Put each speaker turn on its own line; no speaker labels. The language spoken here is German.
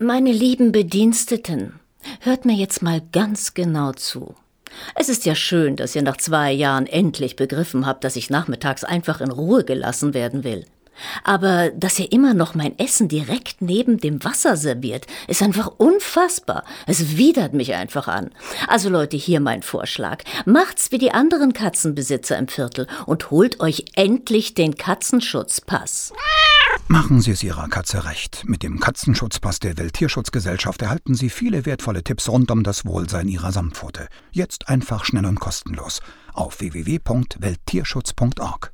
Meine lieben Bediensteten, hört mir jetzt mal ganz genau zu. Es ist ja schön, dass ihr nach 2 Jahren endlich begriffen habt, dass ich nachmittags einfach in Ruhe gelassen werden will. Aber dass ihr immer noch mein Essen direkt neben dem Wasser serviert, ist einfach unfassbar. Es widert mich einfach an. Also Leute, hier mein Vorschlag. Macht's wie die anderen Katzenbesitzer im Viertel und holt euch endlich den Katzenschutzpass.
Machen Sie es Ihrer Katze recht. Mit dem Katzenschutzpass der Welttierschutzgesellschaft erhalten Sie viele wertvolle Tipps rund um das Wohlsein Ihrer Samtpfote. Jetzt einfach schnell und kostenlos auf www.welttierschutz.org.